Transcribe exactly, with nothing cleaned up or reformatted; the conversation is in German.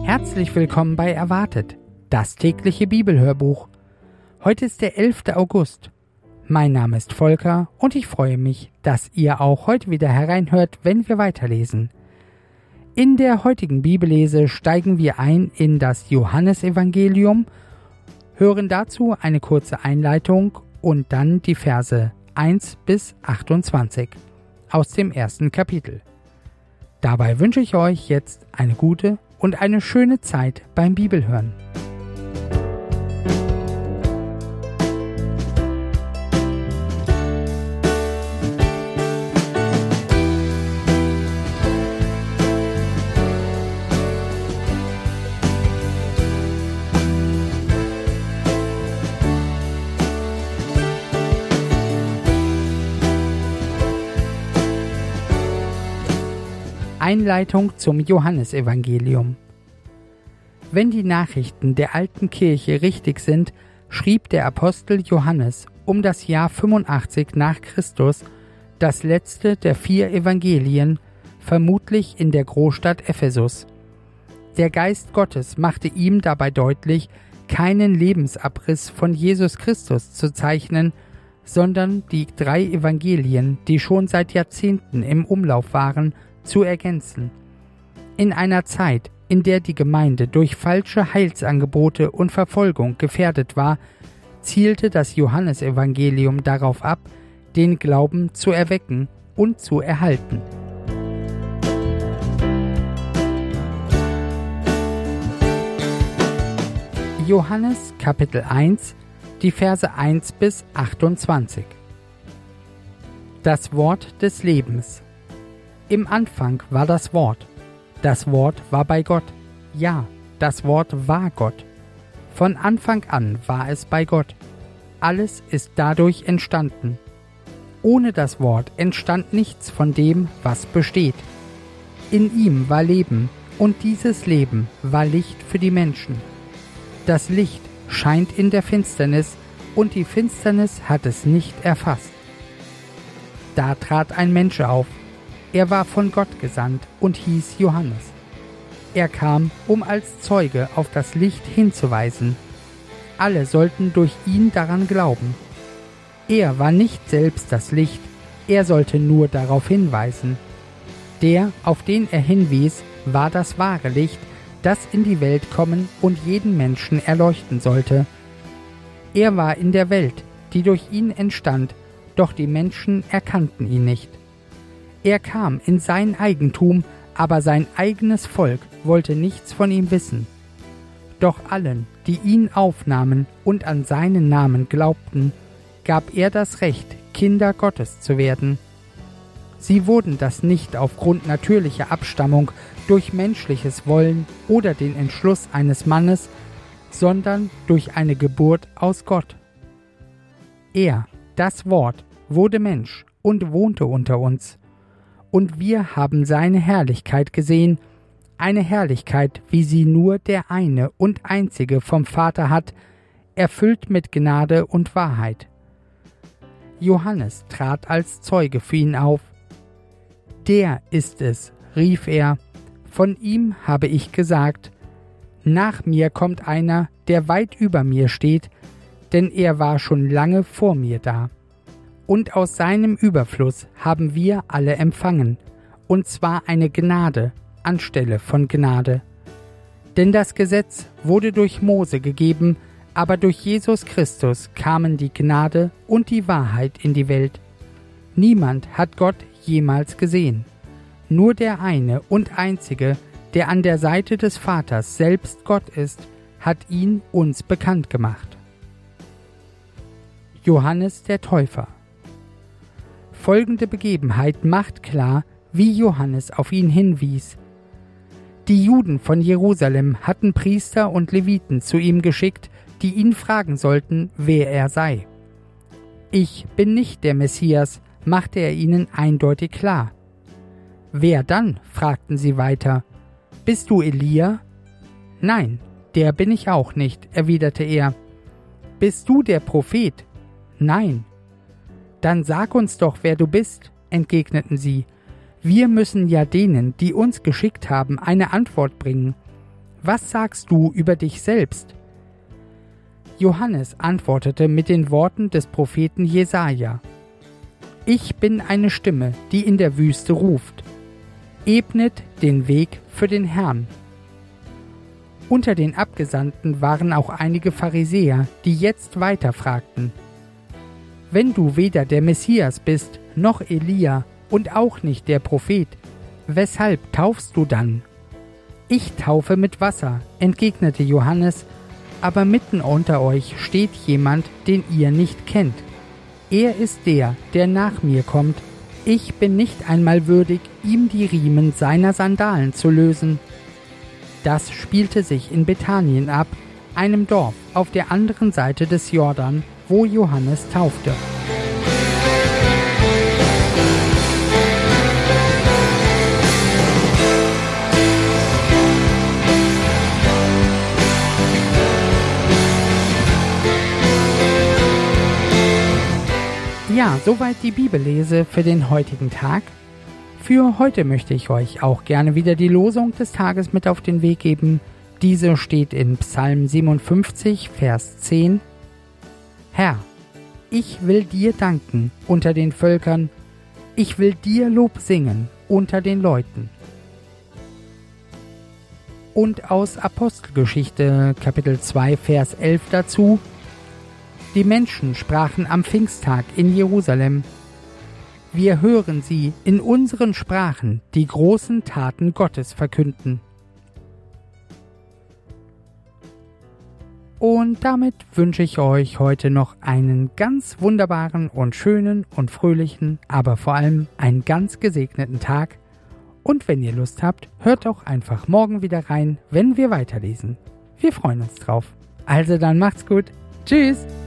Herzlich willkommen bei Erwartet, das tägliche Bibelhörbuch. Heute ist der elfte August. Mein Name ist Volker und ich freue mich, dass ihr auch heute wieder hereinhört, wenn wir weiterlesen. In der heutigen Bibellese steigen wir ein in das Johannesevangelium, hören dazu eine kurze Einleitung und dann die Verse eins bis achtundzwanzig aus dem ersten Kapitel. Dabei wünsche ich euch jetzt eine gute und eine schöne Zeit beim Bibelhören. Einleitung zum Johannesevangelium. Wenn die Nachrichten der alten Kirche richtig sind, schrieb der Apostel Johannes um das Jahr fünfundachtzig nach Christus das letzte der vier Evangelien, vermutlich in der Großstadt Ephesus. Der Geist Gottes machte ihm dabei deutlich, keinen Lebensabriss von Jesus Christus zu zeichnen, sondern die drei Evangelien, die schon seit Jahrzehnten im Umlauf waren, zu ergänzen. In einer Zeit, in der die Gemeinde durch falsche Heilsangebote und Verfolgung gefährdet war, zielte das Johannesevangelium darauf ab, den Glauben zu erwecken und zu erhalten. Johannes Kapitel eins, die Verse eins bis achtundzwanzig. Das Wort des Lebens. Im Anfang war das Wort. Das Wort war bei Gott. Ja, das Wort war Gott. Von Anfang an war es bei Gott. Alles ist dadurch entstanden. Ohne das Wort entstand nichts von dem, was besteht. In ihm war Leben, und dieses Leben war Licht für die Menschen. Das Licht scheint in der Finsternis, und die Finsternis hat es nicht erfasst. Da trat ein Mensch auf. Er war von Gott gesandt und hieß Johannes. Er kam, um als Zeuge auf das Licht hinzuweisen. Alle sollten durch ihn daran glauben. Er war nicht selbst das Licht, er sollte nur darauf hinweisen. Der, auf den er hinwies, war das wahre Licht, das in die Welt kommen und jeden Menschen erleuchten sollte. Er war in der Welt, die durch ihn entstand, doch die Menschen erkannten ihn nicht. Er kam in sein Eigentum, aber sein eigenes Volk wollte nichts von ihm wissen. Doch allen, die ihn aufnahmen und an seinen Namen glaubten, gab er das Recht, Kinder Gottes zu werden. Sie wurden das nicht aufgrund natürlicher Abstammung durch menschliches Wollen oder den Entschluss eines Mannes, sondern durch eine Geburt aus Gott. Er, das Wort, wurde Mensch und wohnte unter uns. Und wir haben seine Herrlichkeit gesehen, eine Herrlichkeit, wie sie nur der eine und einzige vom Vater hat, erfüllt mit Gnade und Wahrheit. Johannes trat als Zeuge für ihn auf. Der ist es, rief er, von ihm habe ich gesagt, nach mir kommt einer, der weit über mir steht, denn er war schon lange vor mir da. Und aus seinem Überfluss haben wir alle empfangen, und zwar eine Gnade anstelle von Gnade. Denn das Gesetz wurde durch Mose gegeben, aber durch Jesus Christus kamen die Gnade und die Wahrheit in die Welt. Niemand hat Gott jemals gesehen. Nur der eine und einzige, der an der Seite des Vaters selbst Gott ist, hat ihn uns bekannt gemacht. Johannes der Täufer. Folgende Begebenheit macht klar, wie Johannes auf ihn hinwies. Die Juden von Jerusalem hatten Priester und Leviten zu ihm geschickt, die ihn fragen sollten, wer er sei. Ich bin nicht der Messias, machte er ihnen eindeutig klar. Wer dann? Fragten sie weiter. Bist du Elia? Nein, der bin ich auch nicht, erwiderte er. Bist du der Prophet? Nein. Dann sag uns doch, wer du bist, entgegneten sie. Wir müssen ja denen, die uns geschickt haben, eine Antwort bringen. was sagst du über dich selbst?« Johannes antwortete mit den Worten des Propheten Jesaja: »Ich bin eine Stimme, die in der Wüste ruft: Ebnet den Weg für den Herrn.« Unter den Abgesandten waren auch einige Pharisäer, die jetzt weiter fragten: »Wenn du weder der Messias bist, noch Elia und auch nicht der Prophet, weshalb taufst du dann?« »Ich taufe mit Wasser«, entgegnete Johannes, »aber mitten unter euch steht jemand, den ihr nicht kennt. Er ist der, der nach mir kommt. Ich bin nicht einmal würdig, ihm die Riemen seiner Sandalen zu lösen.« Das spielte sich in Bethanien ab, einem Dorf auf der anderen Seite des Jordan, wo Johannes taufte. Ja, soweit die Bibellese für den heutigen Tag. Für heute möchte ich euch auch gerne wieder die Losung des Tages mit auf den Weg geben. Diese steht in Psalm siebenundfünfzig, Vers zehn. Herr, ich will dir danken unter den Völkern, ich will dir Lob singen unter den Leuten. Und aus Apostelgeschichte Kapitel zwei, Vers elf dazu: Die Menschen sprachen am Pfingsttag in Jerusalem: Wir hören sie in unseren Sprachen die großen Taten Gottes verkünden. Und damit wünsche ich euch heute noch einen ganz wunderbaren und schönen und fröhlichen, aber vor allem einen ganz gesegneten Tag. Und wenn ihr Lust habt, hört auch einfach morgen wieder rein, wenn wir weiterlesen. Wir freuen uns drauf. Also dann macht's gut. Tschüss!